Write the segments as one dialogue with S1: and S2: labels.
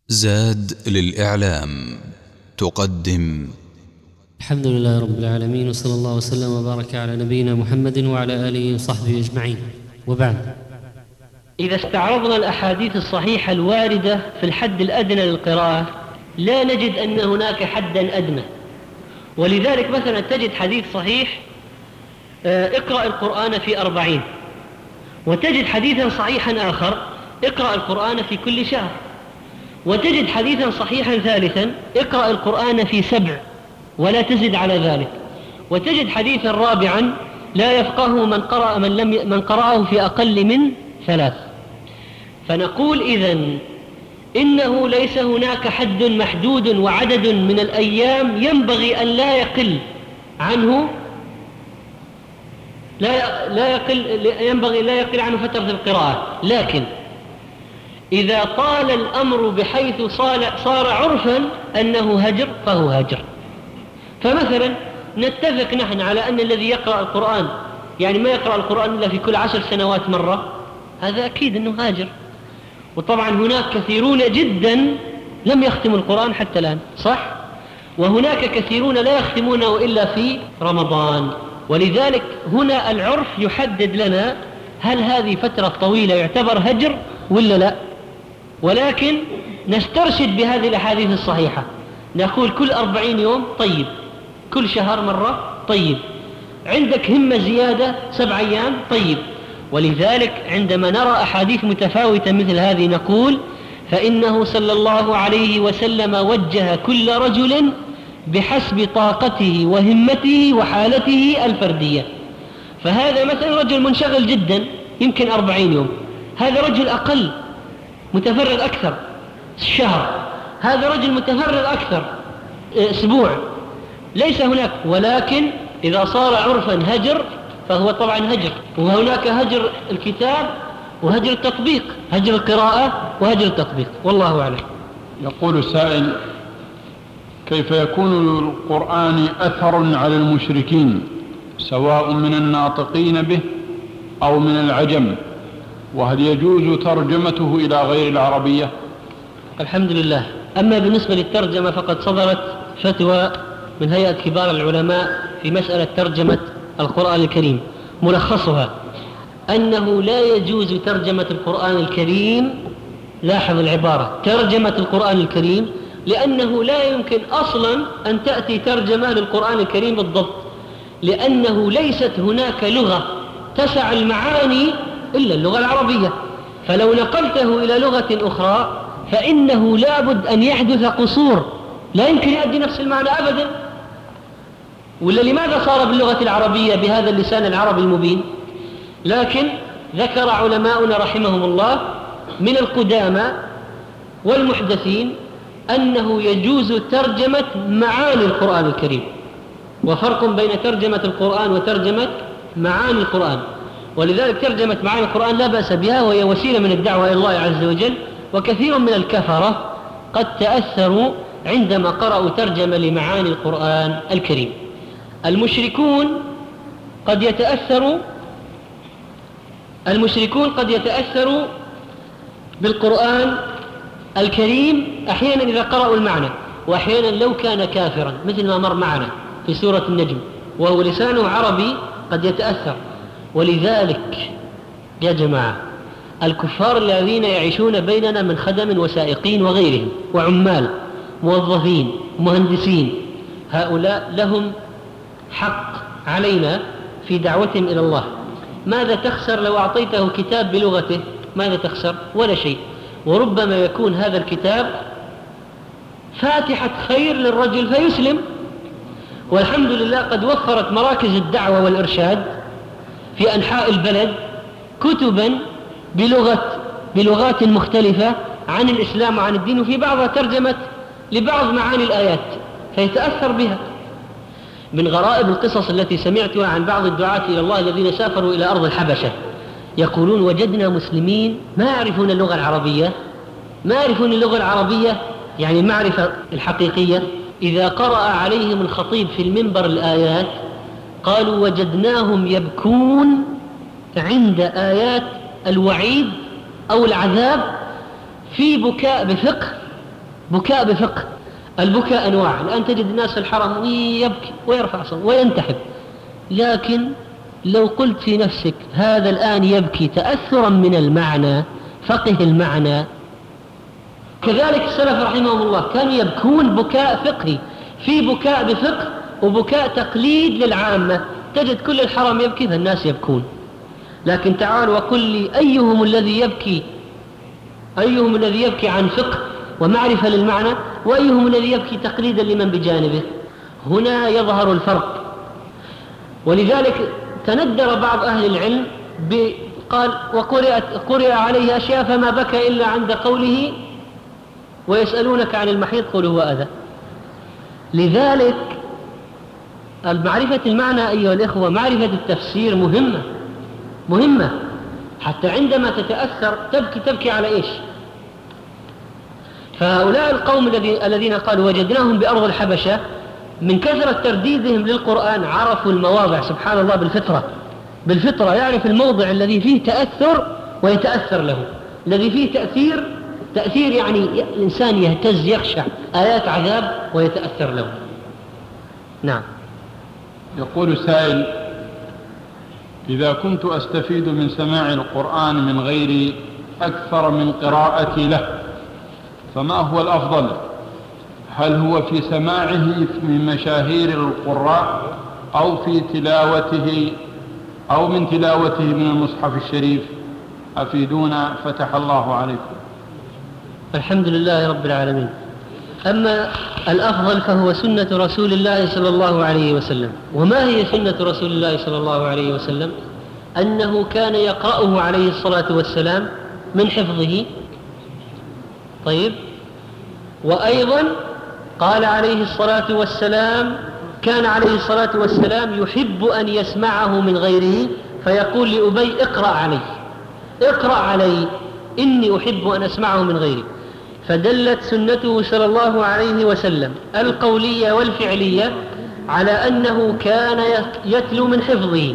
S1: زاد للإعلام تقدم.
S2: الحمد لله رب العالمين، وصلى الله وسلم وبارك على نبينا محمد وعلى آله وصحبه أجمعين، وبعد.
S3: إذا استعرضنا الأحاديث الصحيحة الواردة في الحد الأدنى للقراءة لا نجد أن هناك حدا أدنى، ولذلك مثلا تجد حديث صحيح اقرأ القرآن في 40، وتجد حديثا صحيحا آخر اقرأ القرآن في كل شهر، وتجد حديثا صحيحا ثالثا اقرأ القرآن في 7 ولا تزد على ذلك، وتجد حديثا رابعا لا يفقه من قرأه في أقل من 3. فنقول إذن إنه ليس هناك حد محدود وعدد من الأيام ينبغي أن لا يقل عنه فترة القراءة، لكن إذا طال الأمر بحيث صار عرفا أنه هجر فهو هجر. فمثلا نتفق نحن على أن الذي يقرأ القرآن يعني ما يقرأ القرآن إلا في كل 10 سنوات مرة، هذا أكيد أنه هاجر. وطبعا هناك كثيرون جدا لم يختموا القرآن حتى الآن، صح؟ وهناك كثيرون لا يختمونه إلا في رمضان، ولذلك هنا العرف يحدد لنا هل هذه فترة طويلة يعتبر هجر ولا لا. ولكن نسترشد بهذه الأحاديث الصحيحة، نقول كل 40 يوم طيب، كل شهر مرة طيب، عندك همة زيادة 7 أيام طيب. ولذلك عندما نرى أحاديث متفاوتة مثل هذه نقول فإنه صلى الله عليه وسلم وجه كل رجل بحسب طاقته وهمته وحالته الفردية. فهذا مثلا رجل منشغل جدا يمكن 40 يوم، هذا رجل أقل متفرغ أكثر شهر، هذا رجل متفرغ أكثر أسبوع، ليس هناك. ولكن إذا صار عرفا هجر فهو طبعا هجر، وهناك هجر الكتاب وهجر التطبيق، هجر القراءة وهجر التطبيق، والله أعلم.
S4: يقول السائل: كيف يكون للقرآن أثر على المشركين سواء من الناطقين به أو من العجم، وهل يجوز ترجمته إلى غير العربية؟
S3: الحمد لله. أما بالنسبة للترجمة فقد صدرت فتوى من هيئة كبار العلماء في مسألة ترجمة القرآن الكريم، ملخصها أنه لا يجوز ترجمة القرآن الكريم، لاحظ العبارة، ترجمة القرآن الكريم، لأنه لا يمكن أصلا أن تأتي ترجمة للقرآن الكريم بالضبط، لأنه ليست هناك لغة تسع المعاني إلا اللغة العربية. فلو نقلته إلى لغة أخرى فإنه لابد أن يحدث قصور، لا يمكن يؤدي نفس المعنى أبدا. ولا لماذا صار باللغة العربية بهذا اللسان العربي المبين؟ لكن ذكر علماؤنا رحمهم الله من القدامى والمحدثين أنه يجوز ترجمة معاني القرآن الكريم، وفرق بين ترجمة القرآن وترجمة معاني القرآن. ولذلك ترجمة معاني القرآن لا بأس بها، وهي وسيلة من الدعوة إلى الله عز وجل. وكثير من الكفرة قد تأثروا عندما قرأوا ترجمة لمعاني القرآن الكريم. المشركون قد يتأثروا بالقرآن الكريم أحيانا إذا قرأوا المعنى، وأحيانا لو كان كافرا، مثل ما مر معنا في سورة النجم، وهو لسانه عربي قد يتأثر. ولذلك يا جماعة الكفار الذين يعيشون بيننا من خدم وسائقين وغيرهم وعمال موظفين مهندسين، هؤلاء لهم حق علينا في دعوتهم إلى الله. ماذا تخسر لو أعطيته كتاب بلغته؟ ماذا تخسر؟ ولا شيء. وربما يكون هذا الكتاب فاتحة خير للرجل فيسلم. والحمد لله قد وفرت مراكز الدعوة والإرشاد في أنحاء البلد كتبا بلغات مختلفة عن الإسلام وعن الدين، وفي بعضها ترجمت لبعض معاني الآيات فيتأثر بها. من غرائب القصص التي سمعتها عن بعض الدعاة إلى الله الذين سافروا إلى أرض الحبشة، يقولون وجدنا مسلمين ما يعرفون اللغة العربية، يعني المعرفة الحقيقية. إذا قرأ عليهم الخطيب في المنبر الآيات قالوا وجدناهم يبكون عند آيات الوعيد أو العذاب في بكاء بفقه بكاء بفقه. البكاء أنواع، الآن تجد الناس في الحرم يبكي ويرفع صوته وينتحب، لكن لو قلت في نفسك هذا الآن يبكي تأثرا من المعنى، فقه المعنى. كذلك السلف رحمهم الله كانوا يبكون بكاء فقهي، في بكاء بفقه وبكاء تقليد للعامة. تجد كل الحرم يبكي فالناس يبكون، لكن تعال وقل لي أيهم الذي يبكي عن فقه ومعرفة للمعنى، وأيهم الذي يبكي تقليدا لمن بجانبه. هنا يظهر الفرق. ولذلك تندر بعض أهل العلم قال وقرئ عليه أشياء فما بكى إلا عند قوله ويسألونك عن المحيض قل هو أذى. لذلك معرفة المعنى أيها الإخوة، معرفة التفسير مهمة حتى عندما تتأثر تبكي على إيش؟ فهؤلاء القوم الذين قالوا وجدناهم بأرض الحبشة من كثرة ترديدهم للقرآن عرفوا المواضع، سبحان الله، بالفطرة يعرف الموضع الذي فيه تأثر ويتأثر له، الذي فيه تأثير يعني الإنسان يهتز يخشع، آيات عذاب ويتأثر له. نعم.
S4: يقول سائل: إذا كنت أستفيد من سماع القرآن من غيري أكثر من قراءتي له فما هو الأفضل؟ هل هو في سماعه من مشاهير القراء أو في تلاوته أو من تلاوته من المصحف الشريف؟ أفيدونا فتح الله عليكم.
S3: الحمد لله رب العالمين. أما الأفضل فهو سنة رسول الله صلى الله عليه وسلم. وما هي سنة رسول الله صلى الله عليه وسلم؟ أنه كان يقرأه عليه الصلاة والسلام من حفظه. طيب، وأيضا قال عليه الصلاة والسلام كان عليه الصلاة والسلام يحب أن يسمعه من غيره، فيقول لأبي اقرأ علي إني أحب أن أسمعه من غيري. فدلت سنته صلى الله عليه وسلم القولية والفعلية على أنه كان يتلو من حفظه،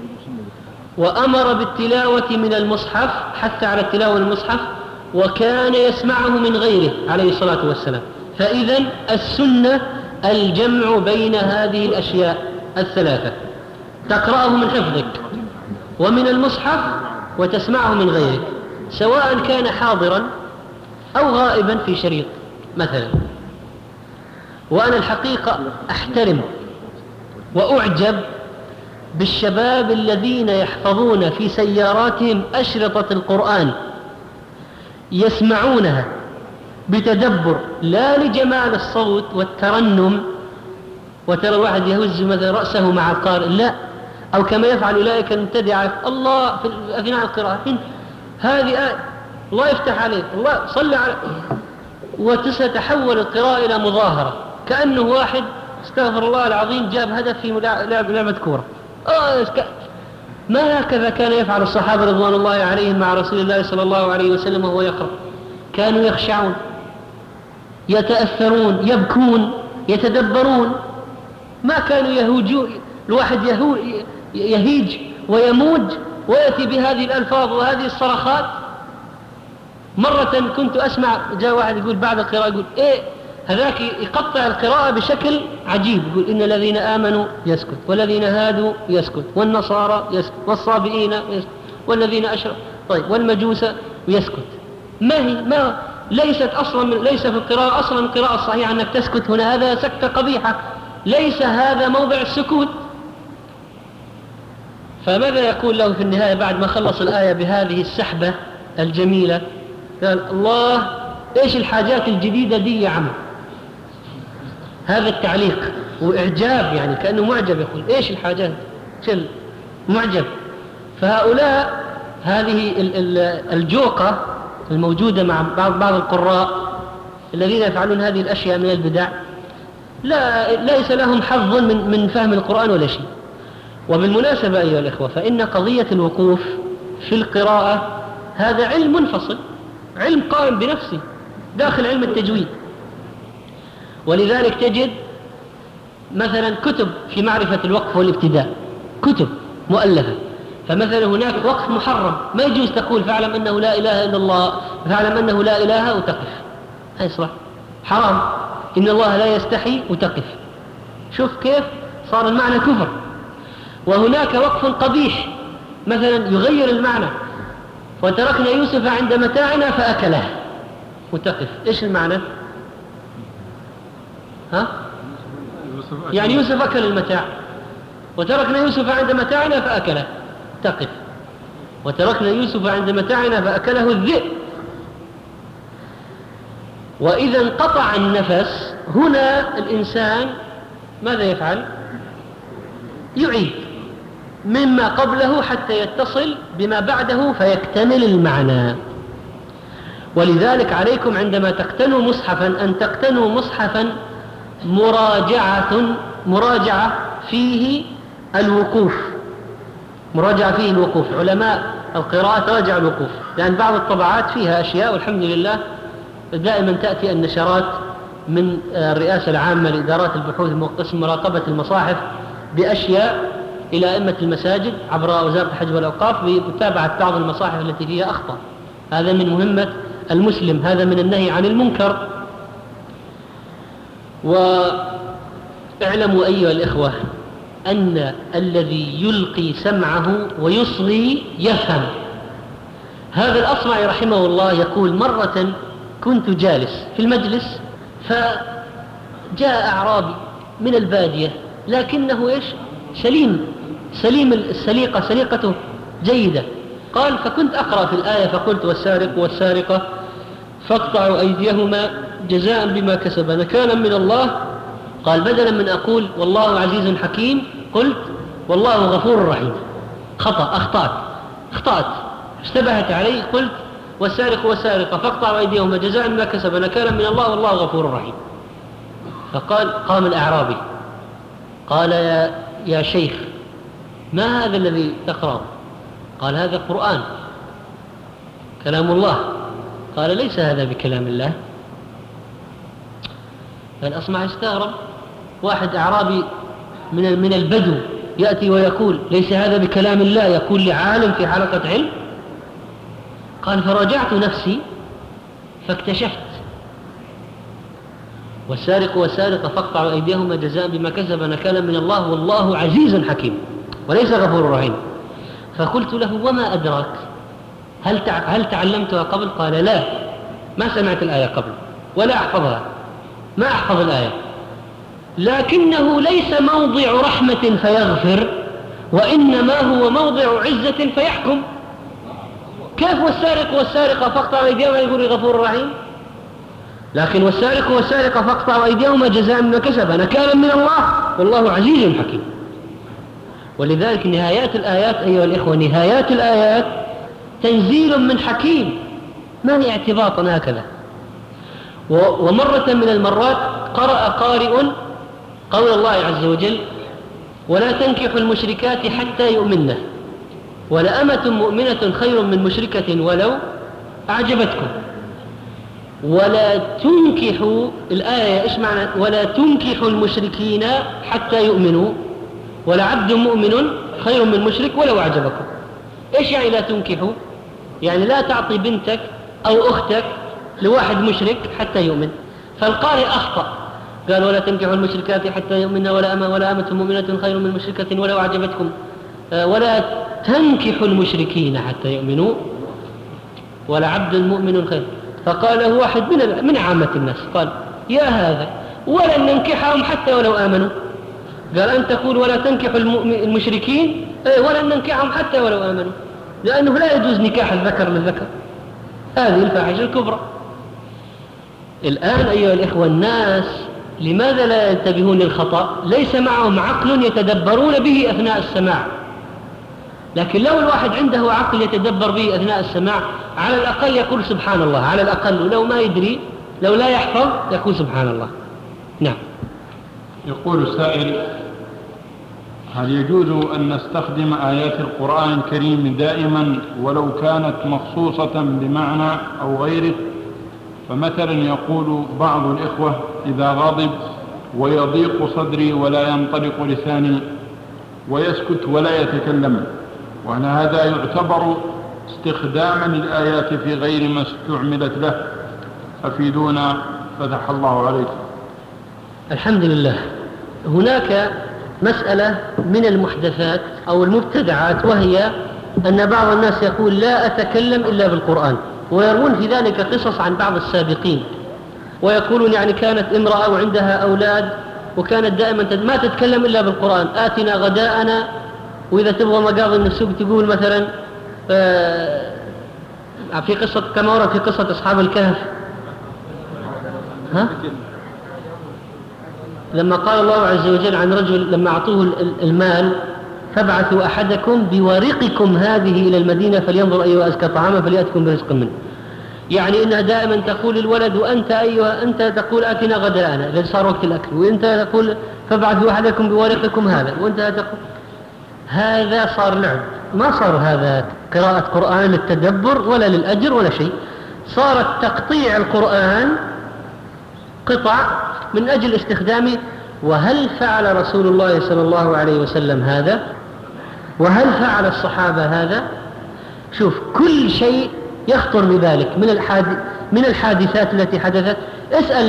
S3: وأمر بالتلاوة من المصحف، حتى على التلاوة من المصحف، وكان يسمعه من غيره عليه الصلاة والسلام. فإذا السنة الجمع بين هذه الأشياء الثلاثة، تقرأه من حفظك ومن المصحف وتسمعه من غيرك، سواء كان حاضرا أو غائبا في شريط مثلا. وأنا الحقيقة أحترم وأعجب بالشباب الذين يحفظون في سياراتهم أشرطة القرآن، يسمعونها بتدبر لا لجمال الصوت والترنم، وترى الواحد يهز مثلا رأسه مع القارئ، لا، أو كما يفعل أولئك المبتدعة الله في أثناء القراءة، هذه آية الله يفتح عليك، الله صلى على، وتتحول القراءة إلى مظاهرة، كأنه واحد استغفر الله العظيم جاب هدف في لعبة كورة. ما هكذا كان يفعل الصحابة رضوان الله عليهم مع رسول الله صلى الله عليه وسلم وهو يقرأ. كانوا يخشعون، يتأثرون، يبكون، يتدبرون، ما كانوا يهوجون. الواحد يهيج ويموج ويأتي بهذه الألفاظ وهذه الصرخات. مرة كنت أسمع جاء واحد يقول بعد القراءة يقول هذاك يقطع القراءة بشكل عجيب، يقول إن الذين آمنوا يسكت، والذين هادوا يسكت، والنصارى يسكت، والصابئين يسكت، والذين أشركوا طيب، والمجوس يسكت. ليس في القراءة أصلا القراءة الصحيحة أنك تسكت هنا، هذا سكتة قبيحة، ليس هذا موضع السكوت. فماذا يقول له في النهاية بعد ما خلص الآية بهذه السحبة الجميلة؟ قال الله إيش الحاجات الجديدة دي يا عم؟ هذا التعليق وإعجاب، يعني كأنه معجب، يقول إيش الحاجات معجب. فهؤلاء هذه الجوقة الموجودة مع بعض القراء الذين يفعلون هذه الأشياء من البدع، ليس لهم حظ من فهم القرآن ولا شيء. وبالمناسبة أيها الإخوة، فإن قضية الوقوف في القراءة هذا علم منفصل، علم قائم بنفسه داخل علم التجويد. ولذلك تجد مثلا كتب في معرفة الوقف والابتداء، كتب مؤلفة. فمثلا هناك وقف محرم ما يجوز تقول فاعلم أنه لا إله إلا الله، فاعلم أنه لا إله وتقف، هاي صح. حرام، إن الله لا يستحي وتقف. شوف كيف صار المعنى كفر. وهناك وقف قبيح مثلا يغير المعنى، وتركنا يوسف عند متاعنا فأكله وتقف. إيش المعنى؟ يعني يوسف أكل المتاع، وتركنا يوسف عند متاعنا فأكله تقف، وتركنا يوسف عند متاعنا فأكله الذئب. وإذا انقطع النفس هنا الإنسان ماذا يفعل؟ يعيد مما قبله حتى يتصل بما بعده فيكتمل المعنى. ولذلك عليكم عندما تقتنوا مصحفا أن تقتنوا مصحفا مراجعة فيه الوقوف، علماء القراءة راجع الوقوف، لأن بعض الطبعات فيها أشياء والحمد لله دائما تأتي النشرات من الرئاسة العامة لإدارات البحوث قسم مراقبة المصاحف بأشياء إلى أئمة المساجد عبر وزارة الحج والأوقاف بمتابعة بعض المصاحف التي فيها أخطاء. هذا من مهمة المسلم، هذا من النهي عن المنكر. واعلموا أيها الإخوة أن الذي يلقي سمعه ويصغي يفهم. هذا الأصمعي رحمه الله يقول: مرة كنت جالس في المجلس فجاء أعرابي من البادية لكنه سليم السليقة، سليقته جيدة. قال: فكنت أقرأ في الآية فقلت: والسارق والسارقة فاقطعوا أيديهما جزاء بما كسب نكالا من الله. قال: بدلا من أقول والله عزيز حكيم قلت والله غفور رحيم. أخطأت اشتبهت علي، قلت والسارق والسارقة فاقطعوا أيديهما جزاء بما كسب نكالا من الله والله غفور رحيم. قام الأعرابي قال: يا شيخ ما هذا الذي تقرأ؟ قال: هذا قرآن كلام الله. قال: ليس هذا بكلام الله. فالأصمعي استغرب، واحد أعرابي من البدو يأتي ويقول ليس هذا بكلام الله، يقول لعالم في حلقة علم. قال: فراجعت نفسي فاكتشفت والسارق والسارقة فاقطعوا أيديهما جزاء بما كسب نكالا من الله والله عزيز حكيم وليس غفور رحيم. فقلت له: وما أدراك؟ هل تعلمتها قبل؟ قال: لا، ما سمعت الآية قبل ولا أحفظها، ما أحفظ الآية، لكنه ليس موضع رحمة فيغفر، وإنما هو موضع عزة فيحكم. كيف والسارق والسارقة فاقطعوا أيديهما يقول غفور رحيم؟ لكن والسارق والسارقة فاقطعوا أيديهما جزاء بما كسب نكالا من الله والله عزيز حكيم. ولذلك نهايات الآيات أيها الإخوة، نهايات الآيات تنزيل من حكيم، ما هي اعتباطا هكذا. ومرة من المرات قرأ قارئ قول الله عز وجل: ولا تنكحوا المشركات حتى يؤمنن ولأمة مؤمنة خير من مشركة ولو أعجبتكم. ولا تنكحوا، الآية إيش معنى؟ ولا تنكحوا المشركين حتى يؤمنوا ولعبد مؤمن خير من مشرك ولو أعجبكم. إيش يعني لا تنكحوا؟ يعني لا تعطي بنتك أو أختك لواحد مشرك حتى يؤمن. فالقارئ أخطأ، قال: ولا تنكحوا المشركات حتى يؤمن ولا أمة مؤمنة خير من مشركة ولو أعجبتكم، ولا تنكحوا المشركين حتى يؤمنوا ولعبد مؤمن خير. فقال له واحد من عامة الناس، قال: يا هذا ولن ننكحهم حتى ولو آمنوا. قال: أن تقول ولا تنكحوا المشركين ولن ننكحهم حتى ولو آمنوا، لأنه لا يجوز نكاح الذكر للذكر، هذه الفاحشة الكبرى. الآن أيها الإخوة الناس لماذا لا ينتبهون للخطأ؟ ليس معهم عقل يتدبرون به أثناء السماع، لكن لو الواحد عنده عقل يتدبر به أثناء السماع على الأقل يقول سبحان الله، على الأقل لو ما يدري، لو لا يحفظ يقول سبحان الله. نعم.
S4: يقول السائل: هل يجوز أن نستخدم آيات القرآن الكريم دائما ولو كانت مخصوصة بمعنى أو غيره؟ فمثلا يقول بعض الإخوة: إذا غضب ويضيق صدري ولا ينطلق لساني ويسكت ولا يتكلم، وأن هذا يعتبر استخداما للآيات في غير ما استعملت له، أفيدونا فتح الله عليك.
S3: الحمد لله. هناك مسألة من المحدثات أو المبتدعات، وهي أن بعض الناس يقول لا أتكلم إلا بالقرآن، ويروون في ذلك قصص عن بعض السابقين، ويقولون يعني كانت امرأة وعندها أولاد وكانت دائما ما تتكلم إلا بالقرآن، آتنا غداءنا، وإذا تبغى مقاضي من السوق تقول مثلا في قصة كما ورد في قصة أصحاب الكهف، لما قال الله عز وجل عن رجل لما أعطوه المال فابعثوا أحدكم بورقكم هذه إلى المدينة فلينظر أيها أزكى طعاما فليأتكم برزق منه، يعني إنها دائما تقول الولد وأنت أيها أنت تقول آتنا غداءنا إذا صار وقت الأكل، وأنت تقول فابعثوا أحدكم بورقكم هذا، وأنت تقول هذا صار لعب، ما صار هذا قراءة قرآن للتدبر ولا للأجر ولا شيء، صارت تقطيع القرآن قطع من أجل استخدامه. وهل فعل رسول الله صلى الله عليه وسلم هذا؟ وهل فعل الصحابة هذا؟ شوف كل شيء يخطر بذلك من الحادثات التي حدثت، اسأل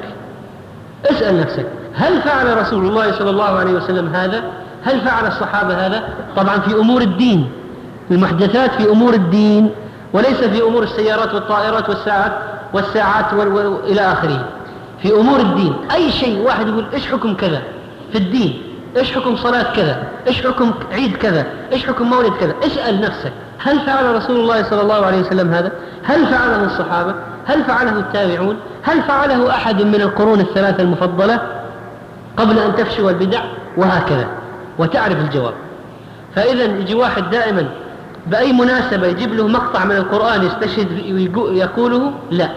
S3: نفسك هل فعل رسول الله صلى الله عليه وسلم هذا؟ هل فعل الصحابة هذا؟ طبعا في أمور الدين، المحدثات في أمور الدين وليس في أمور السيارات والطائرات والساعات إلى آخره. في أمور الدين أي شيء واحد يقول إيش حكم كذا في الدين، إيش حكم صلاة كذا، إيش حكم عيد كذا، إيش حكم مولد كذا، اسأل نفسك هل فعل رسول الله صلى الله عليه وسلم هذا؟ هل فعله الصحابة؟ هل فعله التابعون؟ هل فعله أحد من القرون الثلاثة المفضلة قبل أن تفشو البدع؟ وهكذا، وتعرف الجواب. فإذا يجي واحد دائما بأي مناسبة يجيب له مقطع من القرآن يستشهد يقوله لا.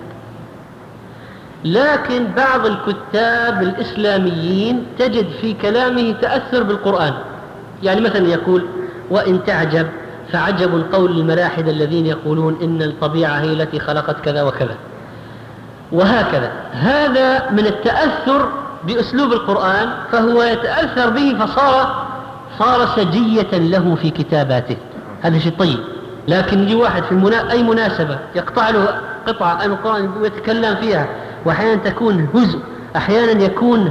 S3: لكن بعض الكتاب الإسلاميين تجد في كلامه تأثر بالقرآن، يعني مثلا يقول وإن تعجب فعجب قول الملاحدة الذين يقولون إن الطبيعة هي التي خلقت كذا وكذا، وهكذا. هذا من التأثر بأسلوب القرآن، فهو يتأثر به فصار سجية له في كتاباته، هذا شيء طيب. لكن يجي واحد في أي مناسبة يقطع له قطعة من القرآن ويتكلم فيها، وأحيانا تكون هزء، أحيانا يكون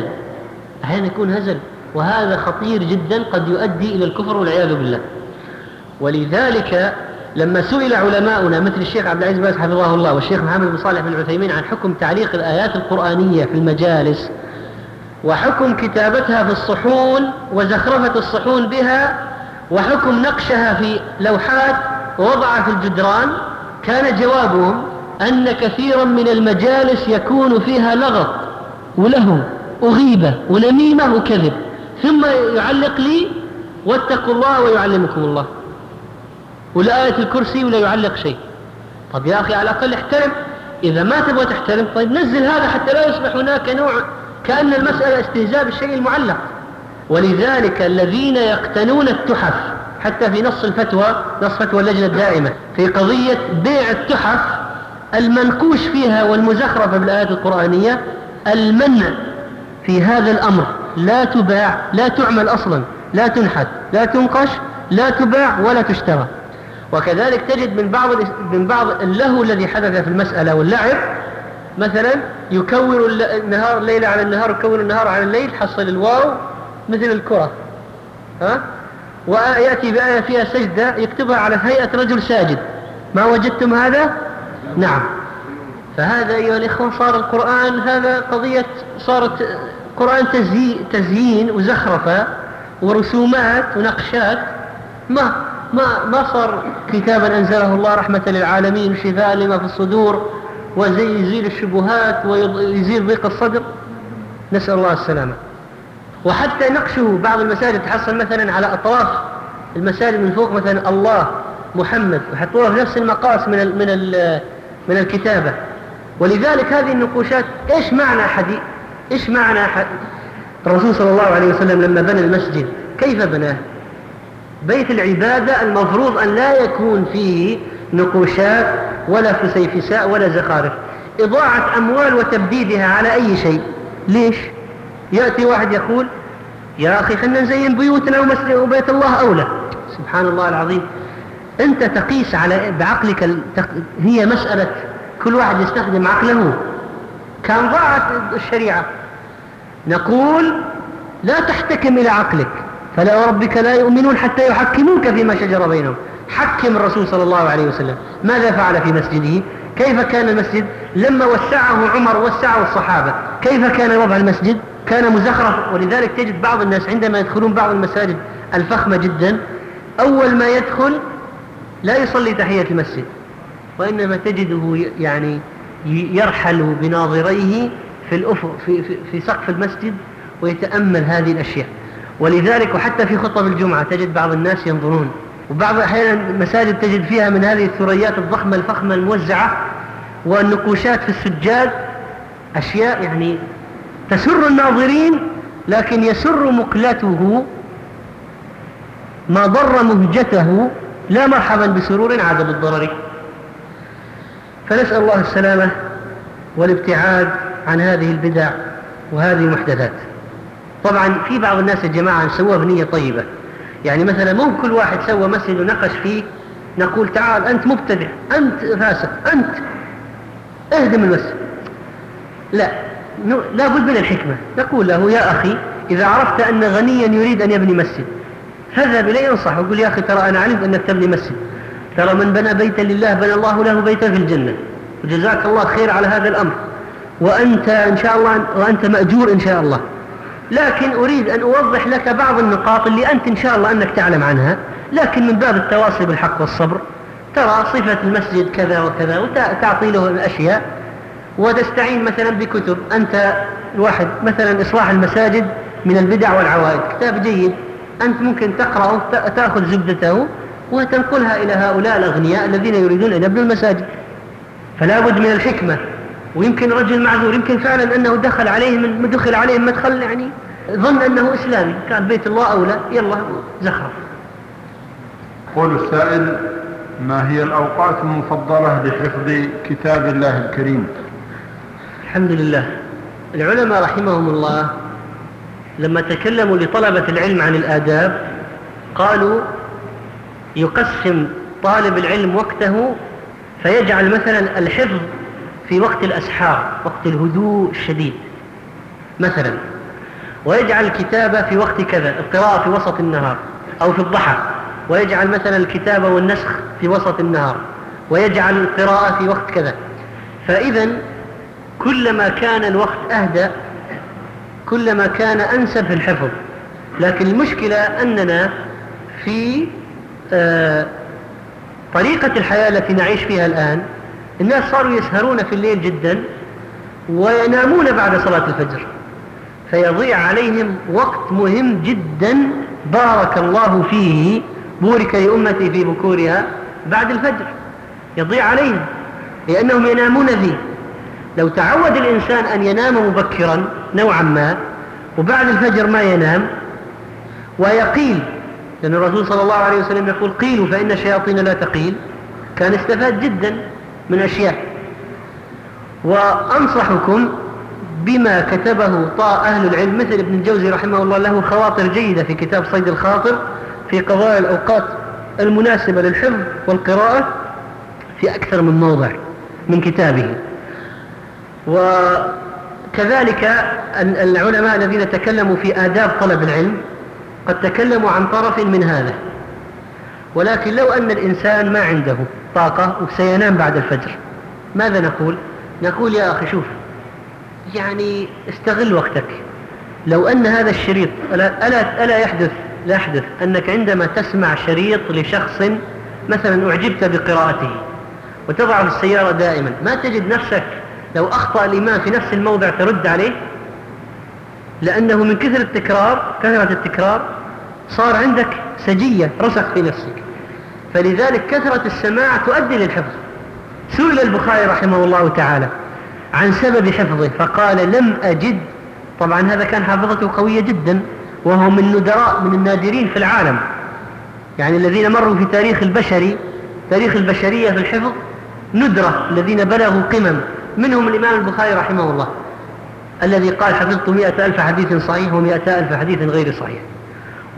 S3: هزل، وهذا خطير جدا قد يؤدي إلى الكفر والعياذ بالله. ولذلك لما سئل علماؤنا مثل الشيخ عبد العزيز باز حفظه الله والشيخ محمد بن صالح بن عثيمين عن حكم تعليق الآيات القرآنية في المجالس وحكم كتابتها في الصحون وزخرفة الصحون بها وحكم نقشها في لوحات ووضعها في الجدران، كان جوابهم أن كثيرا من المجالس يكون فيها لغط وله وغيبة ونميمة وكذب، ثم يعلق لي واتقوا الله ويعلمكم الله، ولآية الكرسي ولا يعلق شيء. طب يا أخي على الأقل احترم، إذا ما تبغى تحترم طيب نزل هذا حتى لا يصبح هناك نوع كأن المسألة استهزاء بالشيء المعلق. ولذلك الذين يقتنون التحف حتى في نص فتوى اللجنة الدائمة في قضية بيع التحف المنقوش فيها والمزخرفة بالآيات القرآنية، المنع في هذا الأمر، لا تباع، لا تعمل أصلا، لا تنحت، لا تنقش، لا تباع ولا تشترى. وكذلك تجد من بعض اللهو الذي حدث في المسألة واللعب، مثلا يكور النهار الليل على النهار، يكور النهار على الليل، حصل الواو مثل الكرة، ويأتي بآية فيها سجدة يكتبها على هيئة رجل ساجد. ما وجدتم هذا؟ نعم. فهذا أيها الإخوة صار القرآن هذا قضية، صارت قرآن تزيين وزخرفة ورسومات ونقشات، ما صار كتابا أنزله الله رحمة للعالمين وشفاء لما في الصدور ويزيل الشبهات ويزيل ضيق الصدر، نسأل الله السلامة. وحتى نقشه بعض المساجد تحصل مثلا على أطراف المساجد من فوق مثلا الله محمد، وحطوها في نفس المقاس من الكتابة. ولذلك هذه النقوشات إيش معنى الرسول صلى الله عليه وسلم لما بنى المسجد كيف بناه؟ بيت العبادة المفروض أن لا يكون فيه نقوشات ولا فسيفساء ولا زخارف، إضاعة أموال وتبديدها على أي شيء. ليش؟ يأتي واحد يقول يا أخي خلنا نزين بيوتنا وبيت الله أولى. سبحان الله العظيم، أنت تقيس بعقلك، هي مسألة كل واحد يستخدم عقله.
S5: كان ضاعت الشريعة. نقول لا تحتكم إلى عقلك، فلا وربك لا يؤمنون حتى يحكموك فيما شجر بينهم. حكم الرسول صلى الله عليه وسلم ماذا فعل في مسجده، كيف كان المسجد لما وسعه عمر وسعه الصحابة، كيف كان وضع المسجد، كان مزخرف. ولذلك تجد بعض الناس عندما يدخلون بعض المساجد الفخمة جدا أول ما يدخل لا يصلي تحية المسجد، وإنما تجده يعني يرحل بناظريه في الأفق في سقف المسجد ويتأمل هذه الأشياء. ولذلك وحتى في خطب الجمعة تجد بعض الناس ينظرون، وبعض أحيانا المساجد تجد فيها من هذه الثريات الضخمة الفخمة الموزعة والنقوشات في السجاد، أشياء يعني تسر الناظرين، لكن يسر مقلته ما ضر مهجته، لا مرحبا بسرور عاد بالضرر. فنسأل الله السلامة والابتعاد عن هذه البدع وهذه المحدثات. طبعا في بعض الناس يا جماعة سووا بنية طيبة، يعني مثلا مو كل واحد سوى مسجد ونقش فيه نقول تعال أنت مبتدع، أنت فاسق، أنت اهدم المسجد. لا بد من الحكمة. نقول له يا أخي إذا عرفت أن غنيا يريد أن يبني مسجد فاذهب إليه ينصح وقل يا أخي ترى أنا علمت أنك تبني مسجد، ترى من بنى بيتا لله بنى الله له بيتا في الجنة، وجزاك الله خير على هذا الأمر، وأنت إن شاء الله وأنت مأجور إن شاء الله. لكن أريد أن أوضح لك بعض النقاط اللي أنت إن شاء الله أنك تعلم عنها، لكن من باب التواصي بالحق والصبر ترى صفة المسجد كذا وكذا، وتعطي له الأشياء، وتستعين مثلا بكتب. أنت الواحد مثلا إصلاح المساجد من البدع والعوائد كتاب جيد، أنت ممكن تقرأه تأخذ زبدته وتنقلها إلى هؤلاء الأغنياء الذين يريدون أن يبنوا المساجد. فلا بد من الحكمة. ويمكن رجل معذور يمكن فعلا أنه دخل عليهم مدخل يعني ظن أنه إسلامي، كان بيت الله أولى، يلا زخرف.
S4: قول السائل: ما هي الأوقات المفضلة لحفظ كتاب الله الكريم؟
S5: الحمد لله. العلماء رحمهم الله لما تكلموا لطلبة العلم عن الآداب قالوا يقسم طالب العلم وقته فيجعل مثلا الحفظ في وقت الأسحار، وقت الهدوء الشديد مثلا، ويجعل الكتابة في وقت كذا، القراءة في وسط النهار أو في الضحى، ويجعل مثلا الكتابة والنسخ في وسط النهار، ويجعل القراءة في وقت كذا. فإذا كلما كان الوقت أهدأ كلما كان أنسب في الحفظ. لكن المشكلة أننا في طريقة الحياة التي نعيش فيها الآن الناس صاروا يسهرون في الليل جدا وينامون بعد صلاة الفجر، فيضيع عليهم وقت مهم جدا بارك الله فيه، بورك لأمتي في بكورها بعد الفجر، يضيع عليهم لأنهم ينامون فيه. لو تعود الإنسان أن ينام مبكرا نوعا ما وبعد الفجر ما ينام ويقيل، لأن الرسول صلى الله عليه وسلم يقول قيلوا فإن الشياطين لا تقيل، كان استفاد جدا من أشياء. وأنصحكم بما كتبه أهل العلم مثل ابن الجوزي رحمه الله، له خواطر جيدة في كتاب صيد الخاطر في قضايا الأوقات المناسبة للحفظ والقراءة في أكثر من موضع من كتابه. وكذلك العلماء الذين تكلموا في آداب طلب العلم قد تكلموا عن طرف من هذا. ولكن لو أن الإنسان ما عنده طاقة وسينام بعد الفجر ماذا نقول؟ نقول يا أخي شوف، يعني استغل وقتك. لو أن هذا الشريط ألا يحدث أنك عندما تسمع شريط لشخص مثلا أعجبت بقراءته وتضع في السيارة دائما، ما تجد نفسك لو أخطأ الإمام في نفس الموضع ترد عليه، لأنه من كثرة التكرار صار عندك سجية رسخ في نفسك. فلذلك كثرة السماع تؤدي للحفظ. سئل البخاري رحمه الله تعالى عن سبب حفظه فقال لم أجد، طبعا هذا كان حافظته قوية جدا وهو من النادرين في العالم، يعني الذين مروا في تاريخ البشرية في الحفظ ندرة، الذين بلغوا قمم، منهم الإمام البخاري رحمه الله الذي قال حفظت 100,000 حديث صحيح و100,000 حديث غير صحيح،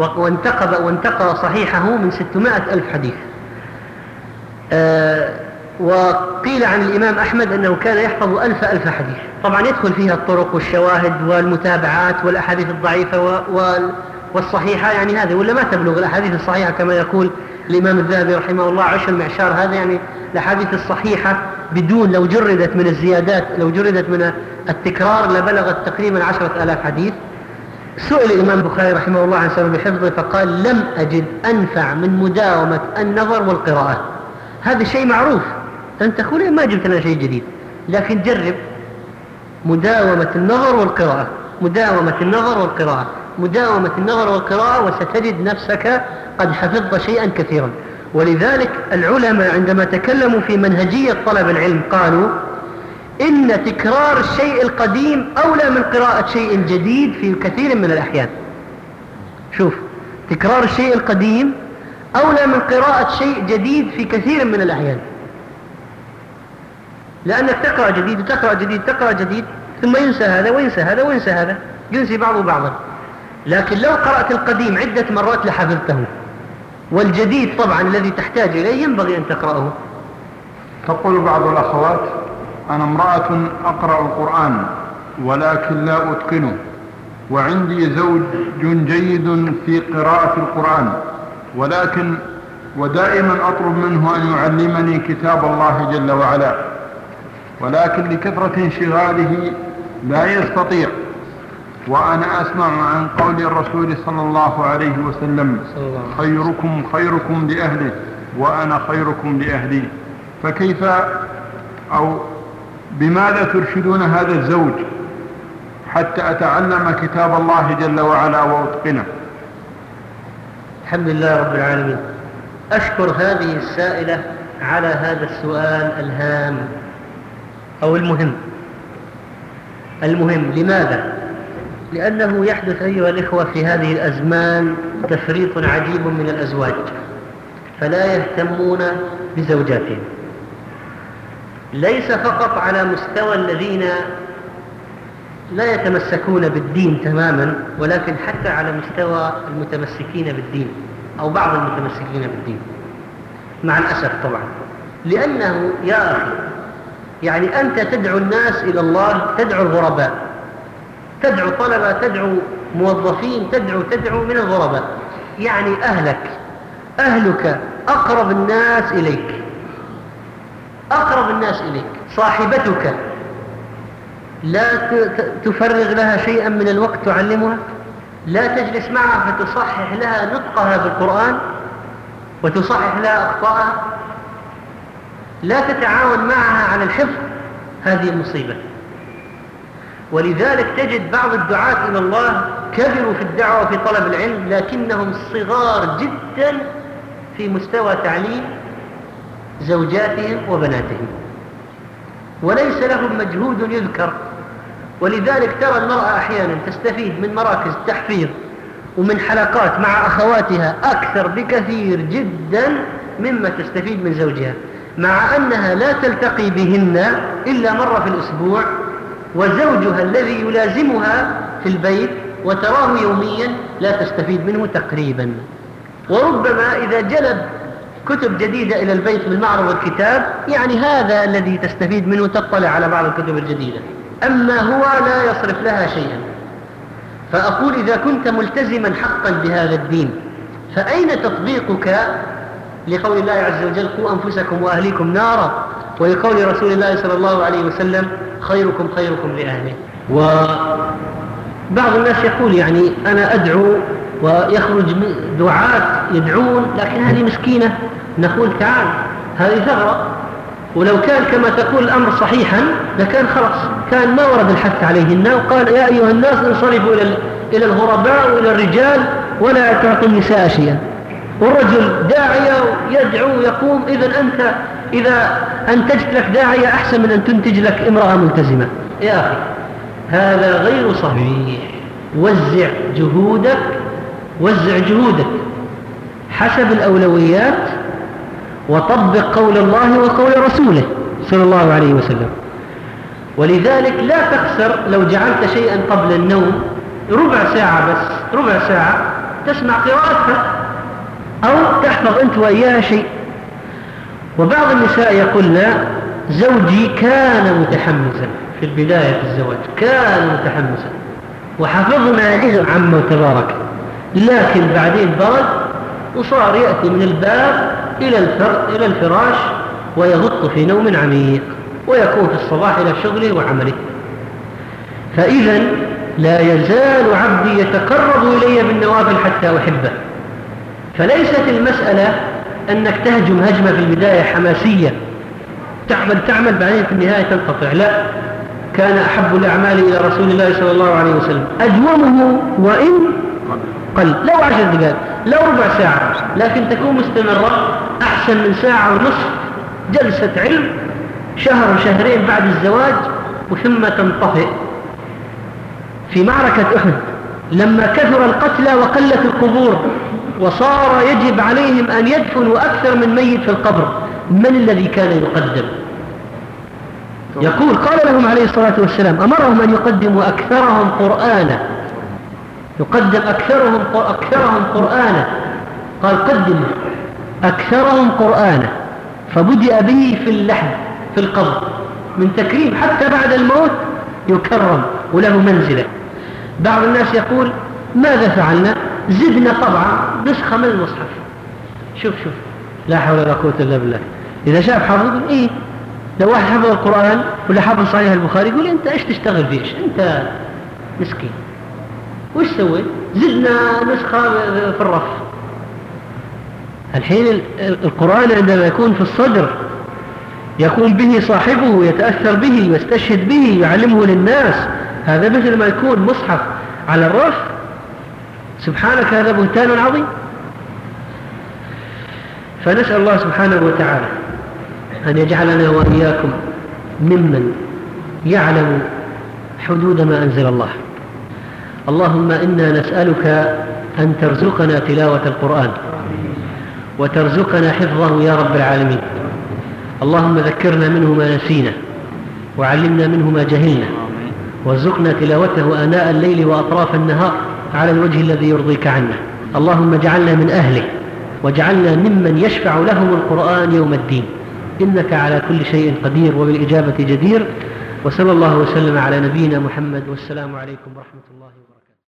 S5: وانتقى صحيحه من 600,000 حديث. وقيل عن الإمام أحمد أنه كان يحفظ 1000 حديث. طبعا يدخل فيها الطرق والشواهد والمتابعات والأحاديث الضعيفة والصحيحة، يعني هذه ولا ما تبلغ الأحاديث الصحيحة كما يقول الإمام الذهبي رحمه الله 10 معشار. هذا يعني الأحاديث الصحيحة بدون، لو جردت من الزيادات، لو جردت من التكرار لبلغت تقريبا 10,000 حديث. سئل الإمام البخاري رحمه الله عن سبب حفظه فقال: لم أجد أنفع من مداومة النظر والقراءة. هذا شيء معروف، أنت تقول ما جبت لنا شيء جديد، لكن جرب مداومة النظر والقراءة، مداومة النظر والقراءة، مداومة النظر والقراءة، وستجد نفسك قد حفظت شيئا كثيرا. ولذلك العلماء عندما تكلموا في منهجية طلب العلم قالوا إن تكرار الشيء القديم أولى من قراءة شيء جديد في كثير من الأحيان. شوف، تكرار الشيء القديم أولى من قراءة شيء جديد في كثير من الأحيان، لأنك تقرأ جديد وتقرأ جديد تقرأ جديد ثم ينسى هذا وينسى هذا وينسى هذا، ينسي بعضه بعضا. لكن لو قرأت القديم عدة مرات لحفظته، والجديد طبعا الذي تحتاج إليه ينبغي أن تقرأه.
S4: تقول بعض الأخوات: أنا امرأة أقرأ القرآن ولكن لا أتقنه، وعندي زوج جيد في قراءة القرآن، ودائما أطلب منه أن يعلمني كتاب الله جل وعلا، ولكن لكثرة انشغاله لا يستطيع. وأنا أسمع عن قول الرسول صلى الله عليه وسلم: خيركم خيركم لأهله وأنا خيركم لأهلي. فكيف أو بماذا ترشدون هذا الزوج حتى أتعلم كتاب الله جل وعلا وأتقنه؟
S5: الحمد لله رب العالمين. أشكر هذه السائلة على هذا السؤال الهام أو المهم. لماذا؟ لأنه يحدث أيها الإخوة في هذه الأزمان تفريط عجيب من الأزواج، فلا يهتمون بزوجاتهم، ليس فقط على مستوى الذين لا يتمسكون بالدين تماما، ولكن حتى على مستوى المتمسكين بالدين أو بعض المتمسكين بالدين، مع الأسف طبعا. لأنه يا أخي يعني أنت تدعو الناس إلى الله، تدعو الغرباء، تدعو طلبة، تدعو موظفين، تدعو من الغرباء، يعني أهلك أقرب الناس إليك، صاحبتك لا تفرغ لها شيئا من الوقت تعلمها، لا تجلس معها فتصحح لها نطقها بالقرآن وتصحح لها أخطاءها، لا تتعاون معها على الحفظ، هذه المصيبة. ولذلك تجد بعض الدعاة إلى الله كبروا في الدعوة في طلب العلم، لكنهم صغار جدا في مستوى تعليم زوجاتهم وبناتهم، وليس لهم مجهود يذكر. ولذلك ترى المرأة أحيانا تستفيد من مراكز تحفيظ ومن حلقات مع أخواتها أكثر بكثير جدا مما تستفيد من زوجها، مع أنها لا تلتقي بهن إلا مرة في الأسبوع، وزوجها الذي يلازمها في البيت وتراه يوميا لا تستفيد منه تقريبا. وربما إذا جلب كتب جديدة إلى البيت بالمعرض والكتاب، يعني هذا الذي تستفيد منه، تطلع على بعض الكتب الجديدة، أما هو لا يصرف لها شيئا. فأقول إذا كنت ملتزما حقا بهذا الدين، فأين تطبيقك لقول الله عز وجل: قوا أنفسكم وأهليكم نارا، ولقول رسول الله صلى الله عليه وسلم: خيركم خيركم لأهله. وبعض الناس يقول يعني أنا أدعو، ويخرج دعاة يدعون، لكن هذه مسكينة. نقول تعال، هذه ثغرة، ولو كان كما تقول الأمر صحيحا لكان خلاص، كان ما ورد الحث عليهن وقال: يا أيها الناس انصرفوا إلى الغرباء وإلى الرجال ولا تعطوا النساء شيئا. والرجل داعية يدعو يقوم، إذا أنتجت لك داعية أحسن من أن تنتج لك امرأة ملتزمة. يا أخي هذا غير صحيح. وزع جهودك حسب الأولويات، وطبق قول الله وقول رسوله صلى الله عليه وسلم. ولذلك لا تخسر لو جعلت شيئا قبل النوم ربع ساعة تسمع قراءتها، أو تحفظ أنت وإياها شيء. وبعض النساء يقولن زوجي كان متحمسا في البداية في الزواج، كان متحمسا وحفظنا جزء عما تبارك، لكن بعدين برد وصار يأتي من الباب إلى الفراش ويغط في نوم عميق ويكون في الصباح إلى شغله وعمله. فإذا لا يزال عبدي يتقرب إلي بالنوافل حتى أحبه. فليست المسألة أنك تهجم هجمة في البداية حماسية تعمل بعدين في النهاية تنقطع، لا، كان أحب الأعمال إلى رسول الله صلى الله عليه وسلم أدومه وإن قل، لو 10 دقائق لو ربع ساعة، لكن تكون مستمرة أحسن من ساعة ونصف جلسة علم شهر وشهرين بعد الزواج وثم تنطفئ. في معركة أحد لما كثر القتلى وقلت القبور وصار يجب عليهم أن يدفنوا أكثر من ميت في القبر، من الذي كان يقدم؟ يقول قال لهم عليه الصلاة والسلام أمرهم أن يقدموا أكثرهم قرآنا، يقدم أكثرهم قرآنا، قال قدم أكثرهم قرآنا، فبدأ به في اللحد في القبر من تكريم حتى بعد الموت يكرم وله منزلة. بعض الناس يقول ماذا فعلنا؟ زدنا طبعا نسخة من المصحف. شوف لا حول ولا قوة إلا بالله. إذا شاف حافظ يقول إيه، لو واحد حفظ القرآن ولا حفظ صحيح البخاري يقول أنت إيش تشتغل فيه، أنت مسكين. وش سويت؟ زدنا نسخة في الرف. الحين القرآن عندما يكون في الصدر يكون به صاحبه، يتأثر به، يستشهد به، يعلمه للناس، هذا مثل ما يكون مصحف على الرف. سبحانك هذا بهتان عظيم. فنسأل الله سبحانه وتعالى أن يجعلنا وإياكم ممن يعلم حدود ما أنزل الله. اللهم إنا نسألك أن ترزقنا تلاوة القرآن وترزقنا حفظه يا رب العالمين. اللهم ذكرنا منه ما نسينا وعلمنا منه ما جهلنا وارزقنا تلاوته آناء الليل وأطراف النهار على الوجه الذي يرضيك عنا. اللهم اجعلنا من أهله واجعلنا ممن يشفع لهم القرآن يوم الدين، إنك على كل شيء قدير وبالإجابة جدير. وصلى الله وسلم على نبينا محمد، والسلام عليكم ورحمة الله وبركاته.